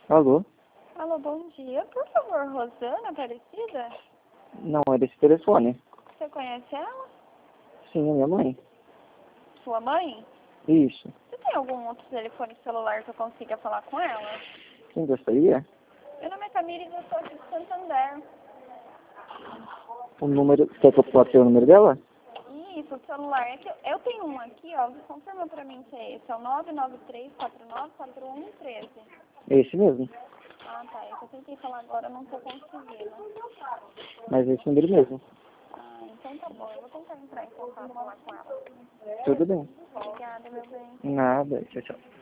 Alô? Alô, bom dia. Por favor, Rosana Aparecida? Não, é desse telefone. Você conhece ela? Sim, é minha mãe. Sua mãe? Isso. Você tem algum outro telefone celular que eu consiga falar com ela? Quem gostaria? Meu nome é Camila e eu sou aqui de Santander. O número... Quer que eu possa o número dela? Isso, o celular. É que eu tenho um aqui, ó. Confirma pra mim se é esse. É o 993494113. É esse mesmo. Ah, tá. Eu tentei falar agora, eu não tô conseguindo. Mas é esse número mesmo. Ah, então tá bom. Eu vou tentar entrar em contato lá com ela. Tudo bem. Obrigada, meu bem. Nada. Tchau, tchau.